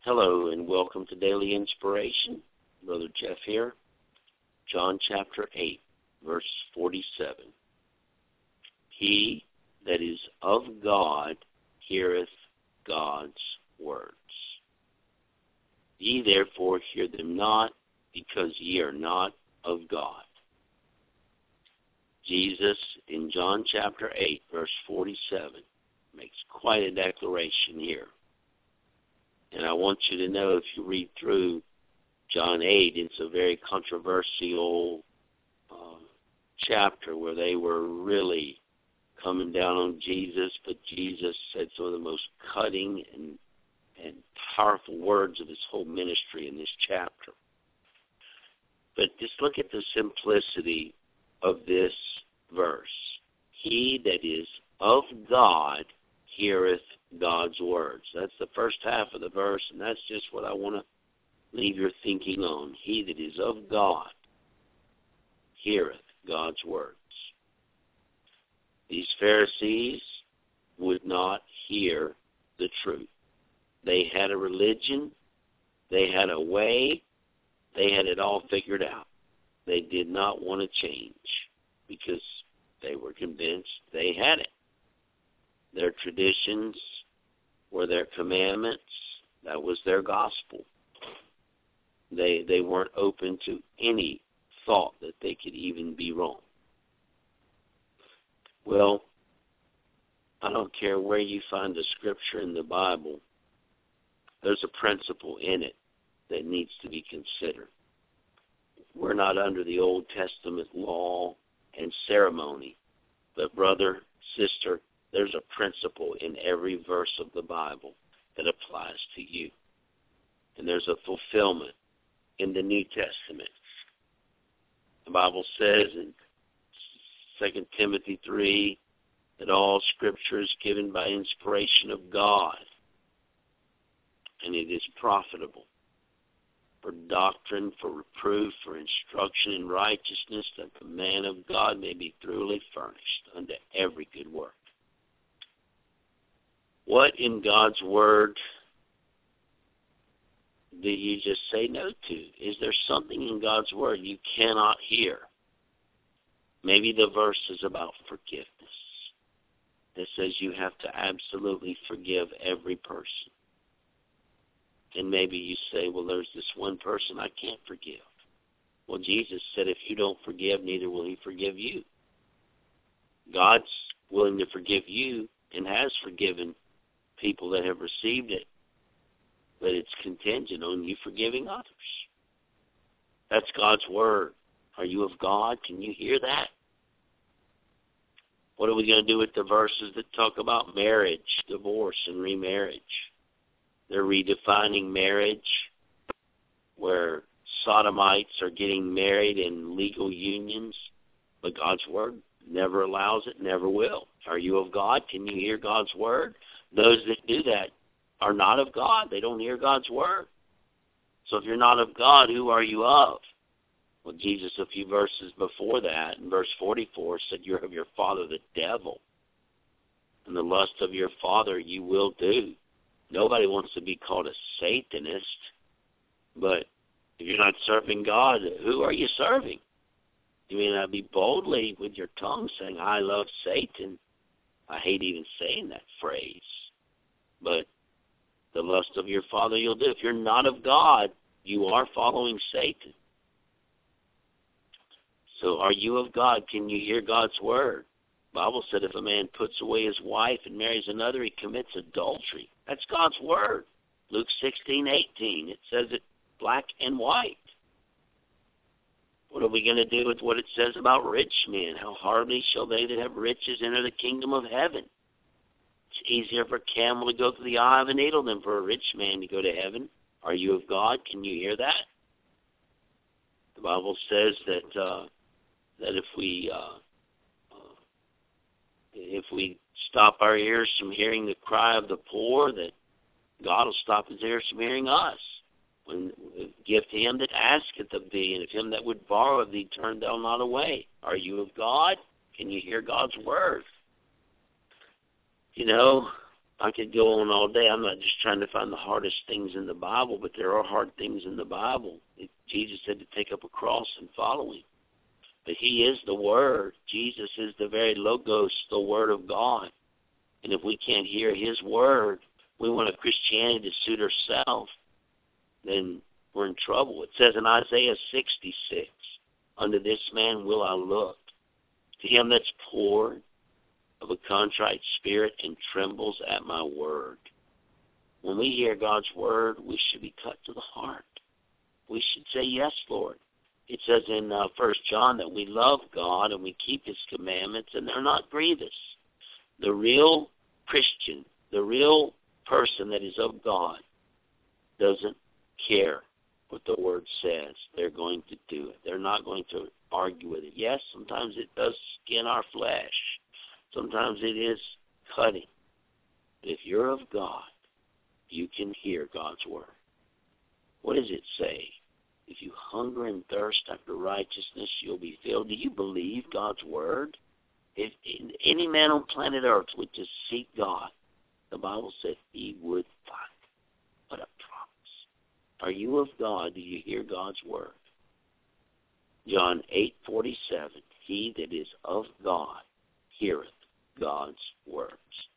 Hello and welcome to Daily Inspiration. Brother Jeff here. John chapter 8, verse 47. He that is of God heareth God's words. Ye therefore hear them not, because ye are not of God. Jesus in John chapter 8, verse 47, makes quite a declaration here. And I want you to know, if you read through John 8, it's a very controversial chapter where they were really coming down on Jesus, but Jesus said some of the most cutting and powerful words of his whole ministry in this chapter. But just look at the simplicity of this verse. He that is of God heareth God's words. That's the first half of the verse, and that's just what I want to leave your thinking on. He that is of God heareth God's words. These Pharisees would not hear the truth. They had a religion, they had a way, they had it all figured out. They did not want to change because they were convinced they had it. Their traditions were their commandments. That was their gospel. They weren't open to any thought that they could even be wrong. Well, I don't care where you find the scripture in the Bible, there's a principle in it that needs to be considered. We're not under the Old Testament law and ceremony, but brother, sister, there's a principle in every verse of the Bible that applies to you. And there's a fulfillment in the New Testament. The Bible says in 2 Timothy 3 that all Scripture is given by inspiration of God, and it is profitable for doctrine, for reproof, for instruction in righteousness, that the man of God may be thoroughly furnished unto every good work. What in God's Word do you just say no to? Is there something in God's Word you cannot hear? Maybe the verse is about forgiveness. That says you have to absolutely forgive every person. And maybe you say, well, there's this one person I can't forgive. Well, Jesus said, if you don't forgive, neither will he forgive you. God's willing to forgive you and has forgiven people that have received it, but it's contingent on you forgiving others. That's God's Word. Are you of God? Can you hear that? What are we going to do with the verses that talk about marriage, divorce, and remarriage? They're redefining marriage, where sodomites are getting married in legal unions, but God's Word never allows it, never will. Are you of God? Can you hear God's Word? Those that do that are not of God. They don't hear God's Word. So if you're not of God, who are you of? Well, Jesus, a few verses before that, in verse 44, said you're of your father the devil, and the lust of your father you will do. Nobody wants to be called a Satanist, but if you're not serving God, who are you serving? You may not be boldly with your tongue saying, I love Satan. I hate even saying that phrase. But the lust of your father you'll do. If you're not of God, you are following Satan. So are you of God? Can you hear God's Word? The Bible said if a man puts away his wife and marries another, he commits adultery. That's God's Word. Luke 16:18. It says it black and white. What are we going to do with what it says about rich men? How hardly shall they that have riches enter the kingdom of heaven? It's easier for a camel to go through the eye of a needle than for a rich man to go to heaven. Are you of God? Can you hear that? The Bible says that if we stop our ears from hearing the cry of the poor, that God will stop his ears from hearing us. When give to him that asketh of thee, and of him that would borrow of thee, turn thou not away. Are you of God? Can you hear God's Word? You know, I could go on all day. I'm not just trying to find the hardest things in the Bible, but there are hard things in the Bible. Jesus said to take up a cross and follow him. But he is the Word. Jesus is the very Logos, the Word of God. And if we can't hear his Word, we want a Christianity to suit ourselves, then we're in trouble. It says in Isaiah 66, unto this man will I look, to him that's poor, of a contrite spirit, and trembles at my word. When we hear God's word, we should be cut to the heart. We should say, yes, Lord. It says in 1 John that we love God and we keep his commandments, and they're not grievous. The real Christian, the real person that is of God, doesn't care what the word says. They're going to do it. They're not going to argue with it. Yes, sometimes it does skin our flesh. Sometimes it is cutting. But if you're of God, you can hear God's word. What does it say? If you hunger and thirst after righteousness, you'll be filled. Do you believe God's word? If any man on planet Earth would just seek God, the Bible said he would find. What a promise. Are you of God? Do you hear God's word? John 8:47, he that is of God heareth God's words.